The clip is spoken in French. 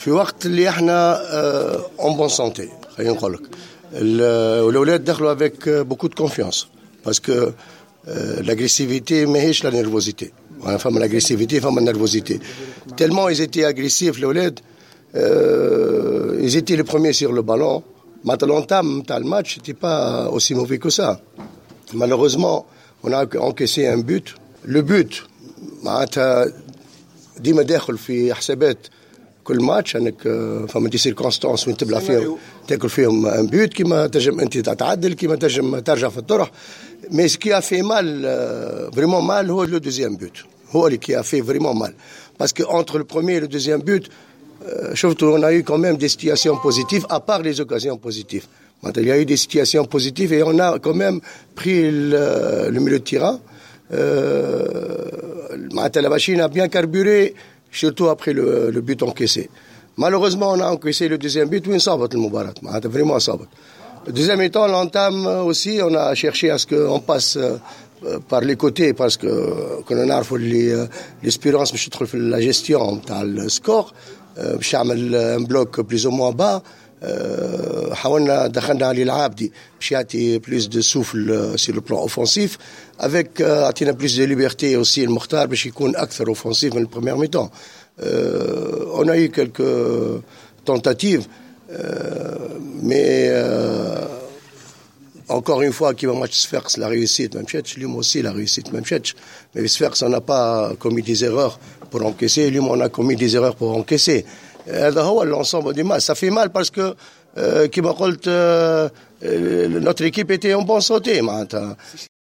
في وقت اللي احنا en bonne santé خلينا نقول لك والأولاد دخلوا avec beaucoup de confiance parce que l'agressivité ماهيش la nervosité. فما l'agressivité فما nervosité. Tellement ils étaient agressifs الأولاد ils étaient les premiers sur le ballon. Maintenant l'entame le match n'était pas aussi mauvais que ça. Malheureusement on a encaissé un but. Le but معناتها ديما داخل في حسابات كل ماتش انك فما دي سيركونستانس وين تبلع فيهم تاكل فيهم ان بيوت كيما تنجم انت تتعدل كيما تنجم ترجع في الطرح مي سكي في مال فريمون مال هو لو دوزيام بيوت هو اللي كي في فريمون مال باسكو انتر لو بروميير et le deuxième but شفتوا on a eu quand même des situations positives à part les occasions positives. Il y a eu des situations positives et on a quand même pris le milieu de terrain. La machine a bien carburé surtout après le but encaissé. Malheureusement, on a encaissé le deuxième but, où il s'en va le Moubarak. Vraiment s'en va. Le deuxième temps, l'entame aussi, on a cherché à ce qu'on passe par les côtés, parce que qu'on a l'espérance de la gestion du score, un bloc plus ou moins bas. حاولنا دخلنا على العابدي باش يعطي بلوس دو سوفل sur le plan offensif avec عطينا بلوس دو ليبرتي aussi المختار باش يكون اكثر اوفنسيف من البريمير ميتون. On a eu quelques tentatives mais encore une fois كيما ماتش سفاقس la réussite ما مشاتش اليوم aussi la réussite ما مشاتش mais سفاقس on n'a pas commis des erreurs pour encaisser اليوم on a commis des erreurs pour encaisser. هذا هو l'ensemble du match. Ça fait mal parce que كما قلت notre équipe était en bonne santé معناتها